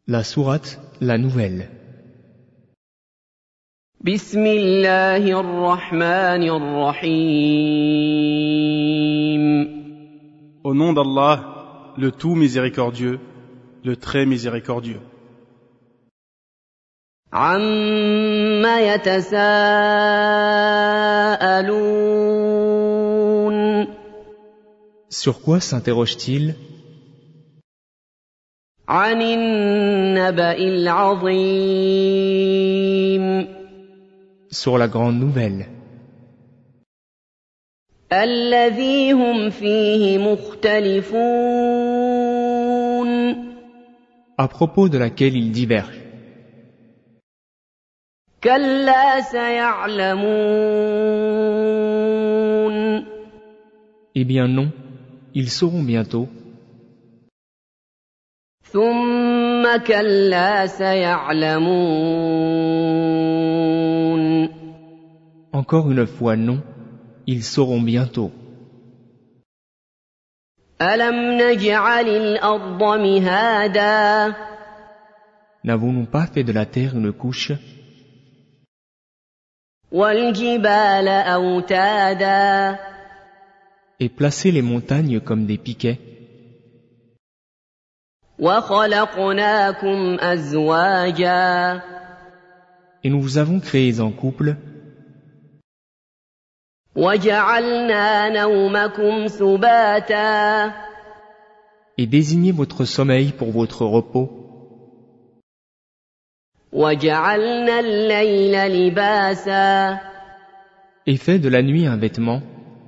La sourate, la nouvelle. Bismillahirrahmanirrahim. Au nom d'Allah, le tout miséricordieux, le très miséricordieux. Amma yatasa'aloun. Sur quoi s'interroge-t-il? Anin naba'il 'azim. Sur la grande nouvelle. Alladhi hum fihi mukhtalifun. À propos de laquelle ils divergent. Kalla saya'lamun. Eh bien non, ils sauront bientôt. Thumma kalla saya'lamun. Encore une fois non, ils sauront bientôt. Alam naj'alil arda mihada. N'avons-nous pas fait de la terre une couche? Wal jibala awtada. Et placé les montagnes comme des piquets? Wa khalaqnakum azwaja. Et nous vous avons créés en couple? وَجَعَلْنَا نَوْمَكُمْ سُبَاتًا. Et désignez votre sommeil pour votre repos. وَجَعَلْنَا اللَّيْلَ لِبَاسًا. Et fait de la nuit un vêtement.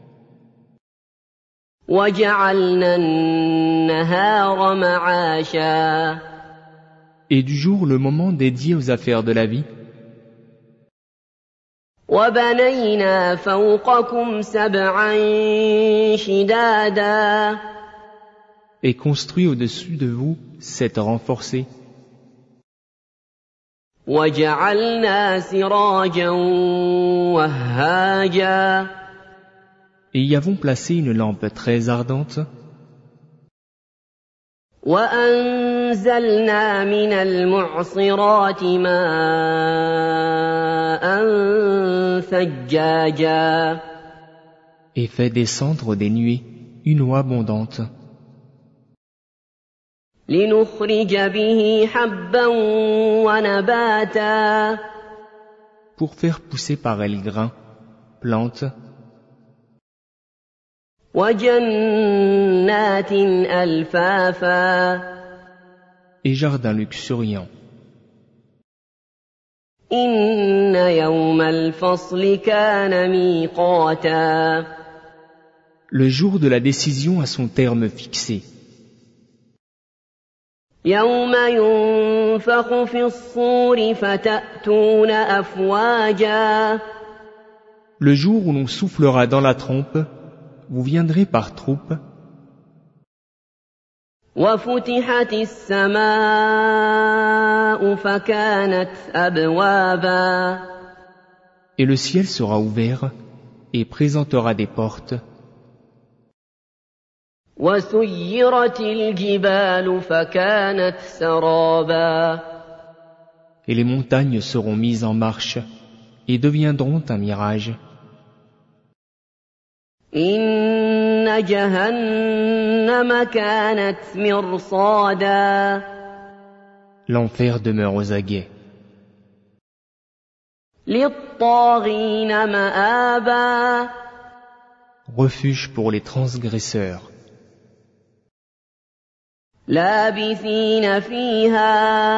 وَجَعَلْنَا النَّهَارَ مَعَاشًا. Et du jour le moment dédié aux affaires de la vie. وَبَنَيْنَا فَوْقَكُمْ سَبْعًا شِدَادًا. Et construit au-dessus de vous 7 renforcés. وَجَعَلْنَا سِرَاجًا وَهَّاجًا. Et y avons placé une lampe très ardente. وَأَنزَلْنَا مِنَ الْمُعْصِرَاتِ مَاءً ثَجَّاجًا. Et fait descendre des nuées une eau abondante. لِنُخْرِجَ بِهِ حَبًّا وَنَبَاتًا. Pour faire pousser par elle grains, plantes. وَجَنَّاتٍ أَلْفَافًا. Et jardins luxuriants. إِنَّ يَوْمَ الْفَصْلِ كَانَ مِيقَاتًا. Le jour de la décision a son terme fixé. يَوْمَ يُنفَخُ فِي الصُّورِ فَتَأْتُونَ أَفْوَاجًا. Le jour où l'on soufflera dans la trompe, vous viendrez par troupes. وَفُتِحَتِ السَّمَاءُ فَكَانَتْ أَبْوَابًا. Et le ciel sera ouvert et présentera des portes. وَسُيِّرَتِ الْجِبَالُ فَكَانَتْ سَرَابًا. Et les montagnes seront mises en marche et deviendront un mirage. إِنَّ جَهَنَّمَ كَانَتْ مِرْصَادًا. L'enfer demeure aux aguets. لِلطَّاغِينَ مَآبًا. Refuge pour les transgresseurs. لَابِثِينَ فِيهَا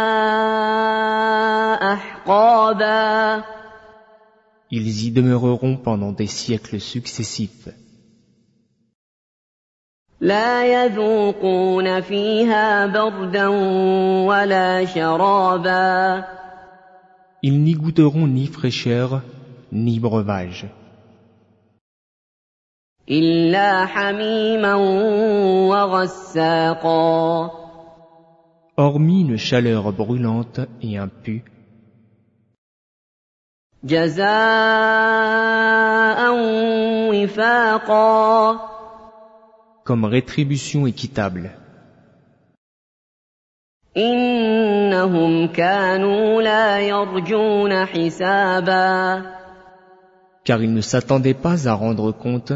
أَحْقَابًا. Ils y demeureront pendant des siècles successifs. لَا يَذُوقُونَ فِيهَا بَرْدًا وَلَا شَرَابًا. Ils n'y goûteront ni fraîcheur, ni breuvage. إِلَّا حَمِيمًا وَغَسَّاقًا. Hormis une chaleur brûlante et un pu. جَزَاءً وِفَاقًا. Comme rétribution équitable. إِنَّ إنهم كانوا لا يرجون حسابا car ils ne s'attendaient pas à rendre compte,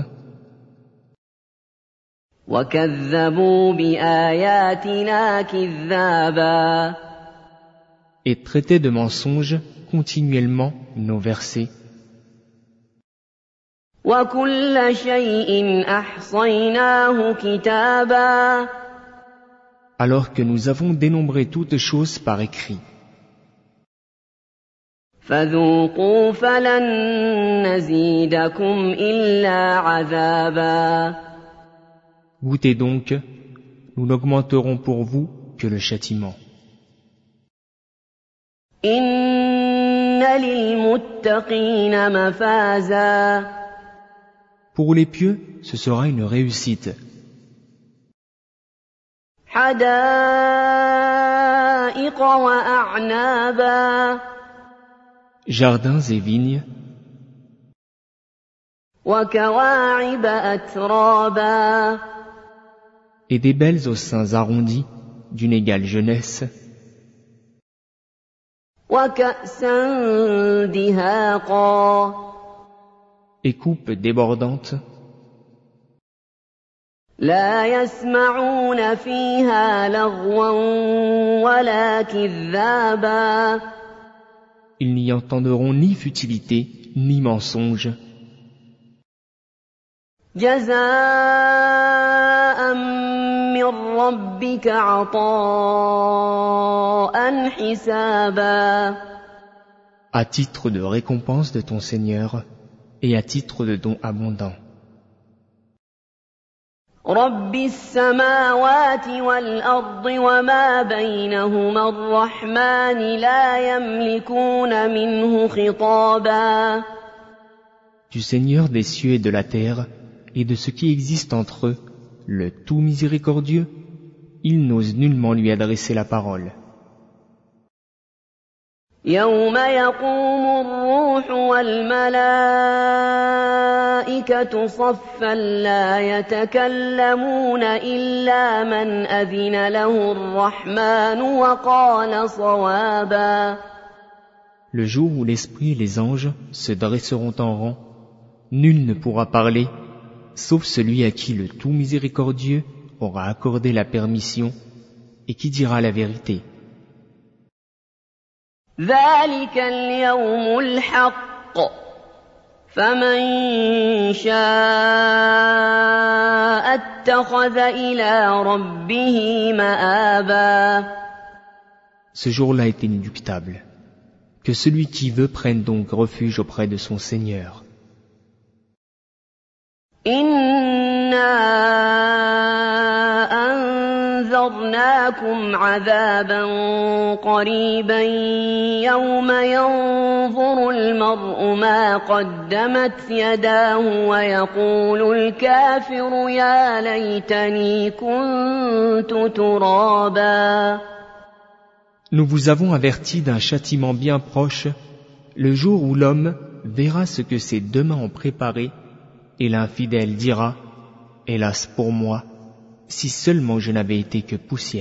وكذبوا بآياتنا كذابا et traitaient de mensonges continuellement nos versets. وكل شيء أحصيناه كتابا Alors que nous avons dénombré toutes choses par écrit. فذوقوا فلن نزيدكم إلا عذابا Goûtez donc, nous n'augmenterons pour vous que le châtiment. إن للمتقين مفازا Pour les pieux, ce sera une réussite. حدائق وأعنابا Jardins et vignes, وكواعب أترابا et des belles aux seins arrondis, d'une égale jeunesse, وكأسا دهاقا et coupes débordantes, لا يسمعون فيها لغوا ولا كذابا ils n'y entendront ni futilité, ni mensonge, جزاء من ربك عطاء حسابا à titre de récompense de ton Seigneur, et à titre de don abondant. رب السماوات والأرض وما بينهما الرحمن لا يملكون منه خطابا Du Seigneur des cieux et de la terre, et de ce qui existe entre eux, le tout miséricordieux, il n'ose nullement lui adresser la parole. يوم يقوم الروح والملائكة صفا لا يتكلمون إلا من أذن له الرحمن وقال صوابا Le jour où l'Esprit et les anges se dresseront en rang, nul ne pourra parler, sauf celui à qui le tout miséricordieux aura accordé la permission et qui dira la vérité. ذلك اليوم الحق فمن شاء اتخذ إلى ربه مآبا Ce jour-là est inéluctable. Que celui qui veut prenne donc refuge auprès de son Seigneur. إنا أنذرناكم عذابا قريبا يوم ينظر المرء ما قدمت يداه ويقول الكافر يا ليتني كنت ترابا Nous vous avons averti d'un châtiment bien proche, le jour où l'homme verra ce que ses deux mains ont préparé, et l'infidèle dira « Hélas pour moi, si seulement je n'avais été que poussière ».